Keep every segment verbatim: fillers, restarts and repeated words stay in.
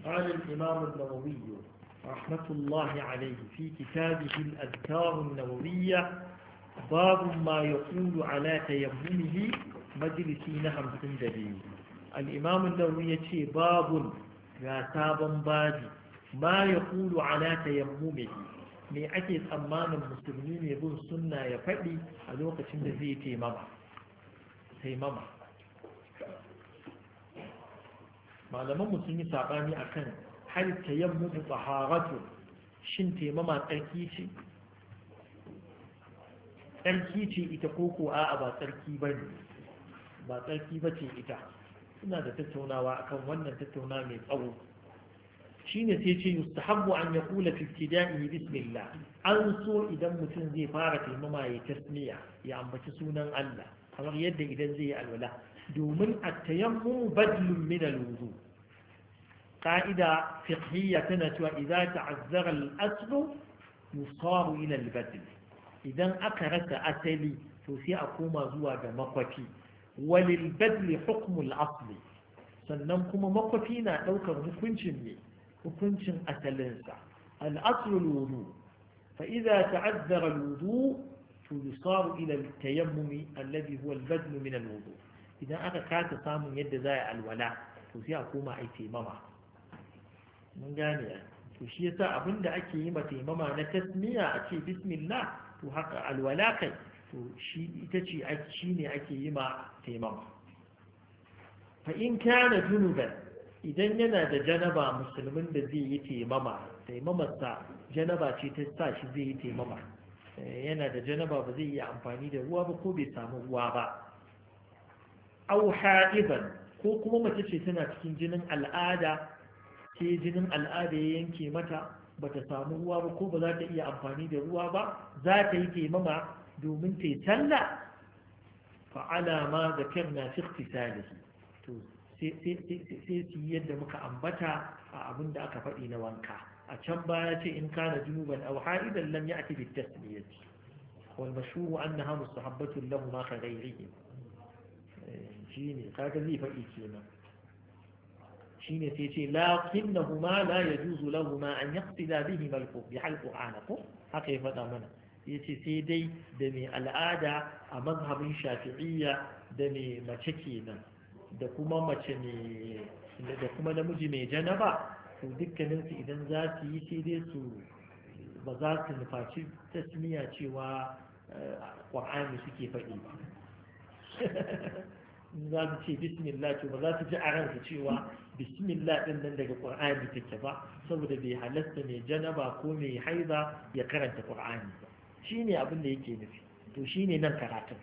قال الإمام النووي رحمة الله عليه في كتابه الأذكار النووية باب ما يقول على تيممه مجلسين خمسين دليل. الإمام النووي يقول باب راتابا بادي ما يقول على تيممه me ake tsammanin musulmi ne bin sunna ya faɗi a lokacin da zai taimama taimama malaman mu sun yi saɓani akan hal tayammumu taharatu shin taimama tsarki ce tsarki ce ita koko a'a ba tsarki bane ba tsarki bace ita suna da tattaunawa akan wannan tattauna mai tsawo shine sai ce yustahabbu an yaqula fi ibtida'ihi bismillah an so idan mutum zai fara taimama ya tasmiya ya ambaci sunan Allah kamar yadda idan zai yi alwala domin at-tayammum badlun min al-wudu qa'ida fiqhiyya tana cewa idza ta'azzara al-aslu yusaru ila al-badl idan aka rasa asali to sai a koma zuwa ga makwafi walil badl hukmu al-asli sannan kuma makwafi na daukar hukuncin ne hukuncin asalinsa al'asulul wudu fa idza ta'azzara al-wudu to yusaru ila al-tayammum alladhi huwa al-badl min al-wudu idan aka kasa samun yadda za a alwala to sai a koma ai taimama mun gane to shi yasa abinda ake yi ma taimama na tasmiya a ce bismillah to haka alwala kai to shi ita ce shine ake yi ma taimama fa in kana junuban idan yana da janaba musulmin da zai yi taimama taimamarsa janaba ce ta sa shi zai yi taimama yana da janaba ba zai yi amfani da ruwa ba ko bai samu ruwa ba au ha'iban ko kuma mace ce tana cikin jinin al'ada sai jinin al'ada ya yanke mata ba ta samu ruwa ba ko ba za ta iya amfani da ruwa ba za ta yi taimama domin ta yi talla fa'ala ma zakarna fi ikhtisalihi to sai su yi yadda muka ambata a abin da aka faɗi na wanka a can baya ce in kana junuban aw ha'idan lam ya'ti bit tasmiyati wal mashhur annaha mustahabbatun lahu ma ka ghayrihi shine kaga zai faɗi kenan shine sai ce lakinnahuma la yajuzu lahumma an yaqtida bihi malku bi halqur'ana ko haka ya faɗa mana yace sai dai da mai al'ada a mazhabin shafi'iyya da mai mace kenan da kuma mace ne da kuma namiji mai janaba to dukkaninsu idan za su yi sai dai su ba za su nufaci tasmiya cewa ƙwar'ani suke faɗi ba za su ce bismillah to ba za su ji a ransu cewa bismillah ɗin nan daga ƙwar'ani take ba saboda bai halasta mai janaba ko mai haiza ya karanta ƙwar'ani ba shi ne abin da yake nufi to shi ne nan karatun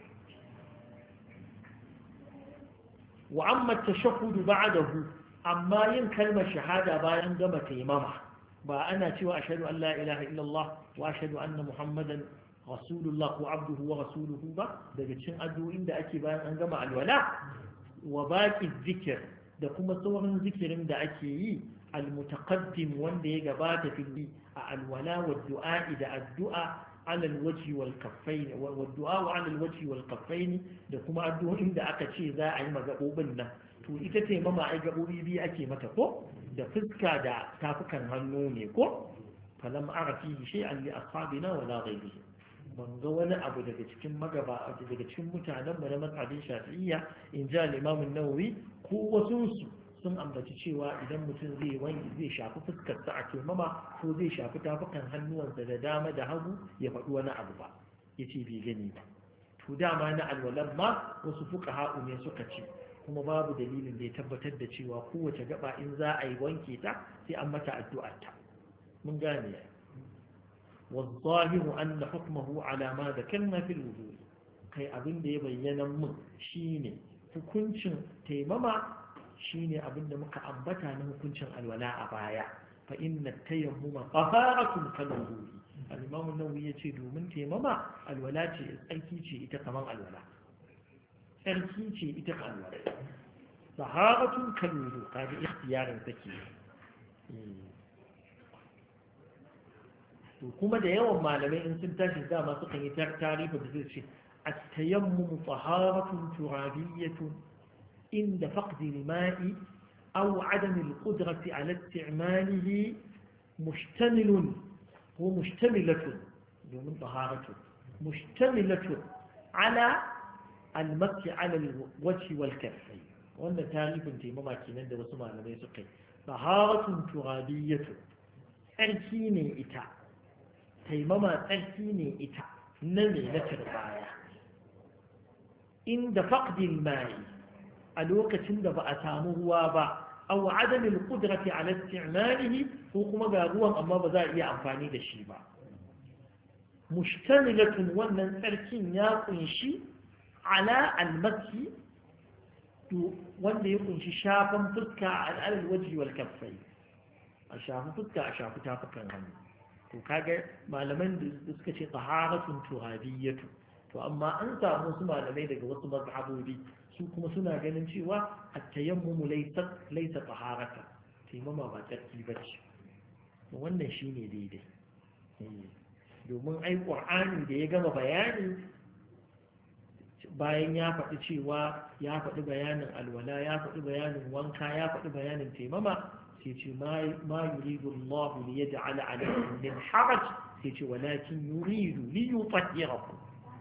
وأما التشهد بعده أما ين كلمة شهادة باين قم تيمامة بأنا سوى أشهد أن لا إله إلا الله وأشهد أن محمدا رسول الله وعبده ورسوله با دقيتشن أدو إن دا أكي باين أن قم الولاء وباقي الذكر دا كما صور ذكر دا أكي المتقدم وان دا يقبات في الولاء والدعاء دا الدعاء على الوجه والكفين والدعاء على الوجه والكفين da kuma addu'o'in da aka ce za a yi magabobin nan to ita ce mama ai gabobi biyu ake mata ko da fuska da tafukan hannu ne ko falam arafi shay'an li ashabina wala ghayrihi ban ga wani abu daga cikin magaba daga cikin mutanen mu na mazhabin shafi'iyya in ja al-imam an-nawawi ko wasu su sun ambaci cewa idan mutum zai wanki zai shafi fuskarsa a taimama ko zai shafi tafukan hannuwansa da dama da hagu ya faɗi wani abu ba ya ce bai gani ba to dama na alwalar ma wasu fuka ha'u ne suka ce kuma babu dalilin da ya tabbatar da cewa kowace gaba in za a yi wanke ta sai an mata addu'arta mun gane ya والظاهر أن حكمه على ما ذكرنا في الوضوء kai abin da ya bayyana mun shine hukuncin taimama shine abin da muka ambata na hukuncin alwala a baya fa inna tayammuma taharatun kalwudu al-imam an-nawawi yace domin taimama alwala ce tsarki ce ita kaman alwala tsarki ce ita kaman alwala taharatun kalwudu kaga ikhtiyarin take to kuma da yawan malamai in sun tashi dama suka yi tarihi da zai ce at-tayammum taharatun turabiyyatun inda faqdi al-ma'i أو عدم القدرة على استعماله مشتمل هو مشتملة من طهارة مشتملة على المسح على الوجه والكفين وأن تعريف تيمما كينان da wasu malamai suka yi taharatun turabiyatu tsarki ne ita taimama tsarki ne ita na me na turbaya inda faqdil mai a lokacin da ba a samu ruwa ba aw adam al qudrati ala istimalihi ko kuma ga ruwan amma ba za a iya amfani da shi ba mushtamilatun wannan tsarkin ya kunshi ala al mashi wanda ya kunshi shafan fuska a al'adar waji wal kaffai a shafi fuska a shafi tafukan hannu to kaga malaman da suka ce taharatun turabiyatu to amma an samu wasu malamai daga wasu mazhabobi su kuma suna ganin cewa at-tayammumu laysa laysa taharata taimama ba tsarki bace wannan shine daidai domin ai qur'ani da ya gama bayani bayan ya faɗi cewa ya faɗi bayanin alwala ya faɗi bayanin wanka ya faɗi bayanin taimama sai ce ma yuridu Allah li yaj'ala alaykum min haraj sai ce walakin yuridu li yutahhirakum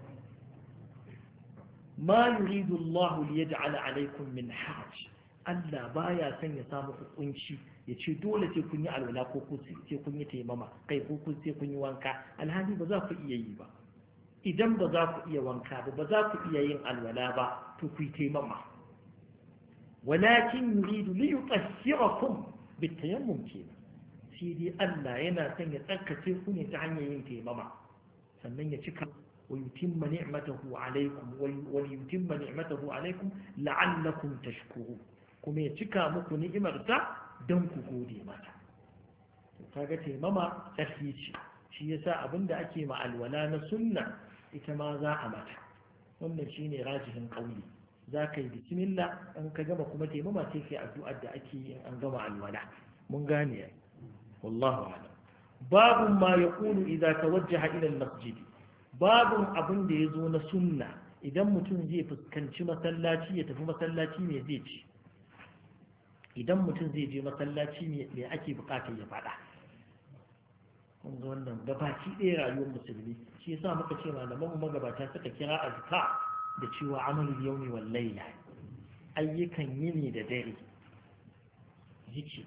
ma yuridu Allah li yaj'ala alaykum min haraj Allah baya son ya samu hukunci ya ce dole sai kun yi alwala ko sai kun yi taimama kai ko sai kun yi wanka alhali ba za ku iya yi ba idan ba za ku iya wanka ba ba za ku iya yin alwala ba to ku yi taimama walakin yuridu li yutahhirakum bitayammum kenan sai dai Allah yana son ya tsarkace ku ne ta hanyar yin taimama sannan ya cika wa yutimma ni'matahu alaykum wa yutimma ni'matahu alaykum la'allakum tashkurun kuma ya cika muku ni'imarta don ku gode mata kaga taimama tsarki ce shi yasa abinda ake ma alwala na sunna ita ma za a mata wannan shine rajihin kauli za ka yi bismillah an ka gama kuma taimama sai kai addu'ar da ake yi an gama alwala mun gane ai wallahu a'lam babun ma yaqulu idza tawajjaha ila al-masjid babun abin da yazo na sunna idan mutum zai fuskanci masallaci ya tafi masallaci ne zai ci idan mutum zai je masallaci ne me ake bukatar ya faɗa kun ga wannan gabaki ɗaya rayuwar musulmi shi yasa muka ce malaman magabata suka kira azka da cewa amalul yawmi wal layla ayyukan yini da dare zikri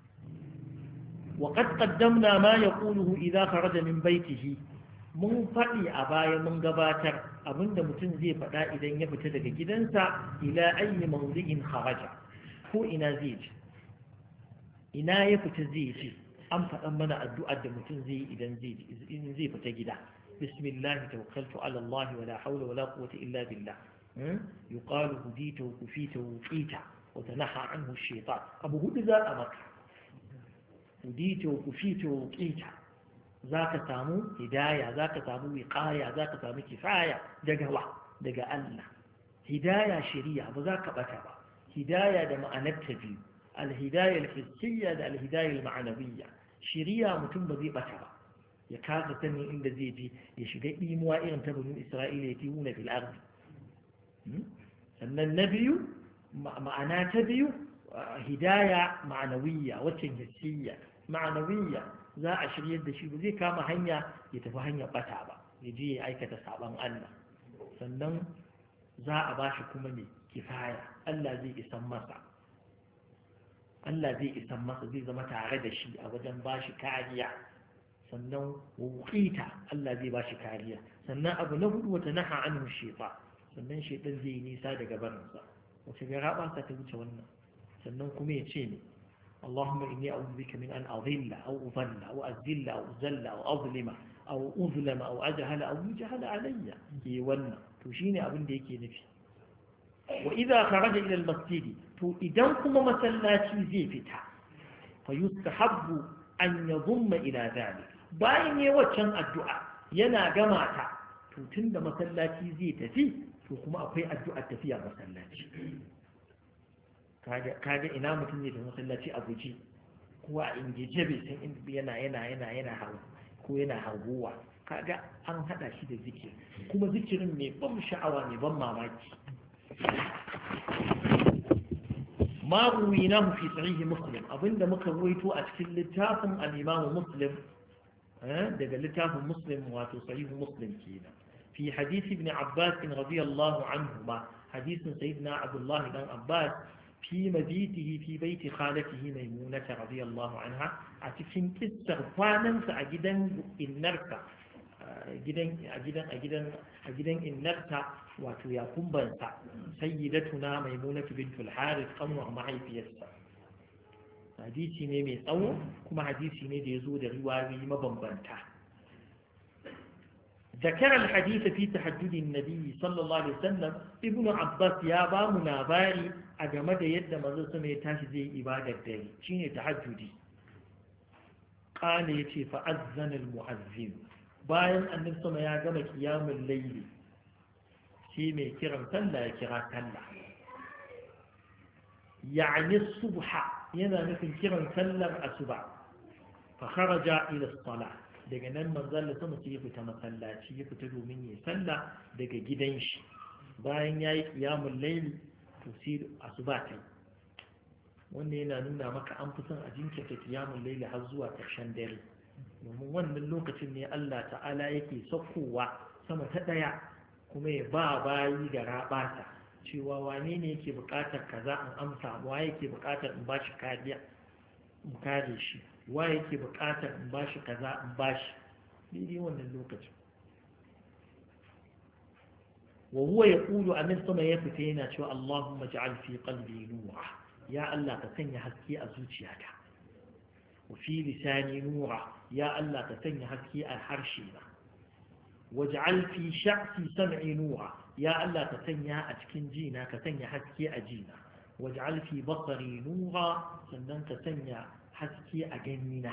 wa qad qaddamna ma yaquluhu idha kharaja min baytihi mun faɗi a baya mun gabatar abinda mutum zai faɗa idan ya fita daga gidansa ila ayyi mawdi'in kharaja ko ina zai je ina ya fita zai je an faɗan mana addu'ar da mutum zai yi idan zai fita gida bismillah tawakkaltu ala Allah wala hawla wala quwwata illa billah yuqalu hudita wa kufita wa qita wa tanaha anhu ash-shaytan abu hudu za a maka hudita wa kufita wa qita zaka samu hidaya zaka samu wiqaya zaka samu kifaya daga wa daga Allah hidaya shari'a ba za ka bata ba hidaya da ma'anar ta biyu al-hidayah al-hissiyya da al-hidayah al-ma'nawiyya shari'a mutum ba zai bata ba ya kasa sanin inda zai je ya shiga imuwa irin ta banu Isra'ila ya tiwuna fil ardi sannan na biyu ma'ana ta biyu hidaya ma'nawiyya wacce hissiyya ma'nawiyya za a shiryar da shi ba zai kama hanya ya tafi hanyar bata ba ya je ya aikata saban Allah sannan za a bashi kuma ne kifaya Allah zai isan masa Allah zai isan masa zai zama tare da shi a wajen bashi kariya sannan wuqita Allah zai bashi kariya sannan abu na hudu wata naha anhu shaytan sannan shaytan zai yi nisa daga barinsa wace ga raba ta wuce wannan sannan kuma ya ce ne اللهم إني أعوذ بك من أن أضل أو أضل أو أذل أو أذل أو أظلم أو أظلم أو أجهل أو يجهل علي يوانا تشيني أبن ديكي نفي وإذا خرج إلى المسجد إذا كما مسلاتي زي فتح فيستحب أن يضم إلى ذلك باين يوچن الدعاء ينا جماعة تند مسلاتي زي تفي كما أقوي الدعاء تفي مسلاتي kaga ina mutum ne da masallaci a guji ko a ingije bai san inda yana yana yana yana hawo ko yana harguwa kaga an hada shi da zikiri kuma zikirin mai ban sha'awa mai ban mamaki ma ruwinahu fi sahih muslim abinda muka ruwaito a cikin littafin al-imam muslim daga littafin muslim wato sahih muslim kenan fi hadisi ibn abbas radiyallahu anhuma hadisin sayyidina abdullah dan abbas fi mabitihi fi baiti khalatihi maimunah radiyallahu anha a cikin kissar kwanansa a gidan innarsa gidan a gidan a gidan a gidan innarta wato ya kumbanta sayyidatuna maimunatu bintul harith kanwa mahaifiyarsa hadisi ne mai tsawo kuma hadisi ne da yazo da riwayoyi mabambanta ذكر الحديث في تحدد النبي صلى الله عليه وسلم ابن عباس يا با مناباري أجمد يد مزل سمي تاشدي إبادة داري شين تحددي قال يتي فأذن المؤذن bayan annabi sama ya gama kiyamul layli shi mai kiran sallah ya kira sallah yani subha yana nufin kiran sallar asuba fa kharaja ila as-salah daga nan manzon sama sai ya fita masallaci ya fita domin ya sallah daga gidan shi bayan yayi kiyamul layli to sai asuba ta wannan yana nuna maka an fi son a jinkirta kiyamul layli har zuwa ƙarshen dare domin wannan lokacin ne Allah ta'ala yake saukowa sama ta ɗaya kuma ya ba bayi da rabata cewa wane ne yake buƙatar kaza in amsa wa yake buƙatar in bashi kariya in kare shi wa yake buƙatar in bashi kaza in bashi daidai wannan lokacin wa huwa yaqulu amin sama ya fita yana cewa Allahumma ja'al fi qalbi nura ya Allah ka sanya haske a zuciyata وفي لساني نورا يا الله تسني حكي الحرشينا واجعل في شعثي سمعي نورا يا الله تسني أتكن جينا كسني حكي أجينا واجعل في بصري نورا سنن تسني حكي أجننا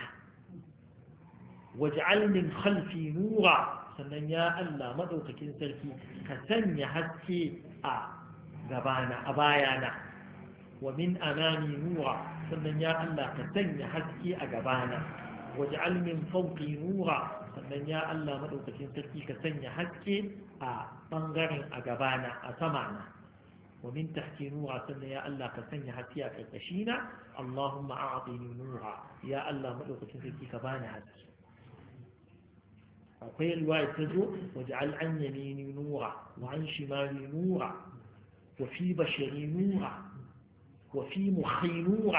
واجعل من خلفي نورا سنن يا الله مدوك كنسلكي كسني حكي أغبانا أبايانا ومن أمامي نورا sannan ya Allah ka sanya haske a gabana waj'al min fawqi nura sannan ya Allah madaukakin sarki ka sanya haske a bangaren a gabana a samana wa min tahti nura sannan ya Allah ka sanya haske a karkashina Allahumma a'tini nura ya Allah madaukakin sarki ka bani haske akwai riwaya ta zo waj'al an yamini nura wa an shimali nura wa fi bashari nura وفي مخي نورا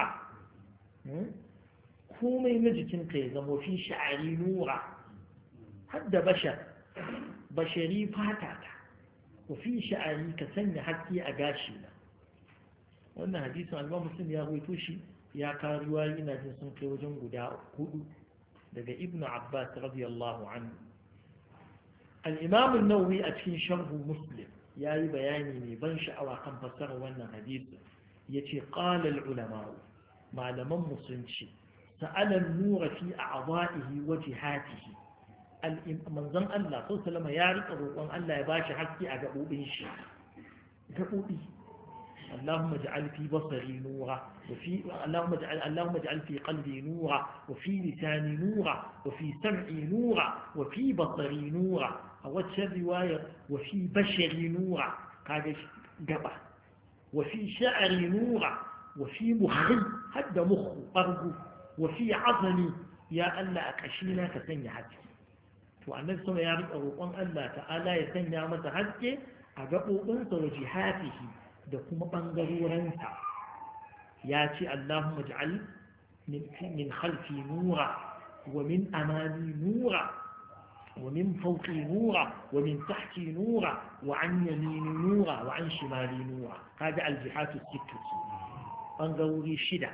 كومي مجتن قيزم وفي شعري نورا حد بشر بشري فاتاتا وفي شعري كسن حكي أقاشينا وأن حديث عن الله مسلم يا توشي يا كاريوالي ناجن سنقي وجن قداء قدو لدى ابن عباس رضي الله عنه الإمام النووي أتفين شرح مسلم يا بياني بنش أو أقام فسر وأن حديث yace qala al-ulama malaman musulunci sa'ala an-nur fi a'dha'ihi wa jihatihi al-manzon Allah sallallahu alaihi ya rika roƙon Allah ya bashi haske a gabobin shi gabobi اللهم اجعل في بصري نورا وفي اللهم اجعل اللهم اجعل في قلبي نورا وفي لساني نورا وفي سمعي نورا وفي بصري نورا أو رواية وفي بشري نورا هذا جبه وفي شعري نورا وفي مخي هذا مخ قرب وفي عظمي يا ألا أكشينا كسني حجي وأن سما يعرف أروقان الله تعالى يسني متى حجي أجابوا أنت وجهاته دكما بانغرورنتا ياتي اللهم اجعل من خلفي نورا ومن أمامي نورا ومن فوقي نورا ومن تحتي نورا وعن يميني نورا وعن شمالي نورا هذا الجهات الستة بانغروري شدة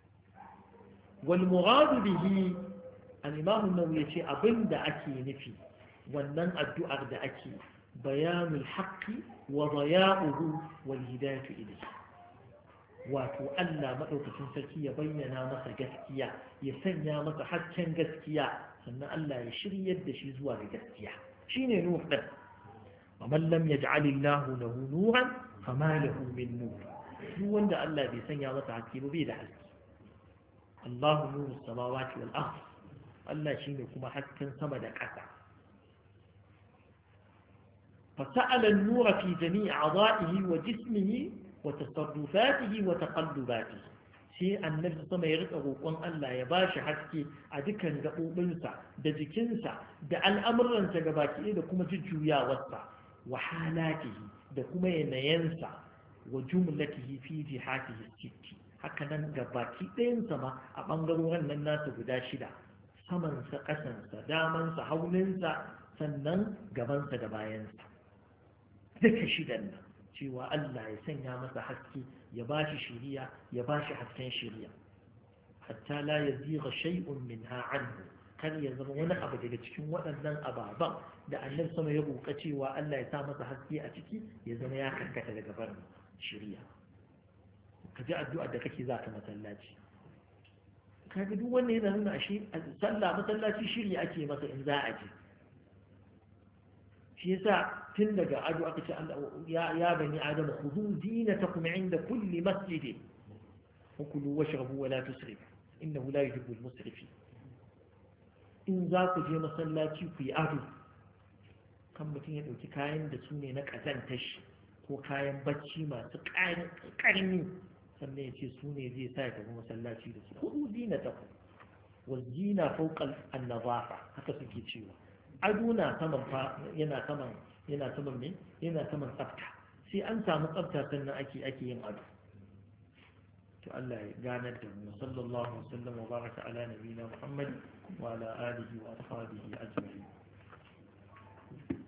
والمراد به الإمام النووي يقول أبن دا أكي نفي ونن الدعاء دا أكي بيان الحق وضياؤه والهداية إليه wato Allah maɗaukacin sarki ya bayyana masa gaskiya ya sanya masa hasken gaskiya sannan Allah ya shiryar da shi zuwa ga gaskiya shine nuh din amman lam yaj'alillahu lahu nuran fama lahu min nur duk wanda Allah bai sanya masa haske ba bai da haske Allahu nuru samawati wal ard Allah shine kuma hasken sama da ƙasa فسأل النور في جميع أعضائه وجسمه wa tasarrufatihi wa taqallubatihi sai annabi sama ya rika roƙon Allah ya bashi haske a dukkan gaɓoɓinsa da jikinsa da al'amuransa ga baki da kuma jujjuyawarsa wa halatihi da kuma yanayensa wa jumlatihi fi jihatihi sitti haka nan ga baki ɗayansa ma a ɓangarorin nan nasa guda shida samansa ƙasansa damansa hauninsa sannan gabansa da bayansa duka shidan nan cewa Allah ya sanya masa haske ya ba shi shiriya ya ba shi hasken shiriya hatta la ya ziga shay'un minha anhu kar ya zama wani abu daga cikin waɗannan ababan da annabi sama ya roƙa cewa Allah ya sa masa haske a ciki ya zama ya karkata daga barin shiriya ka ji addu'a da kake za ka masallaci kaga duk wanda yana nuna ashe sallah masallaci shiri ake masa in za a je shi yasa tun daga ado aka ce ya ya bani adam khudhu zinatakum inda kulli masjid wa kulu washrabu wa la tusrifu innahu la yuhibbu al-musrifin in za ku je masallaci ku yi ado kan mutum ya dauki kayan da su ne na kazantar shi ko kayan bacci masu karni sannan ya ce su ne zai sa ya tafi masallaci da su khudhu zinatakum wa zina fawqa an-nadafa haka suke cewa ado na saman fa yana saman yana saman me yana saman tsafta sai an samu tsafta sannan ake ake yin ado to Allah ya ganar da mu sallallahu alaihi wa sallam wa baraka ala nabiyina Muhammad wa ala alihi wa ashabihi ajma'in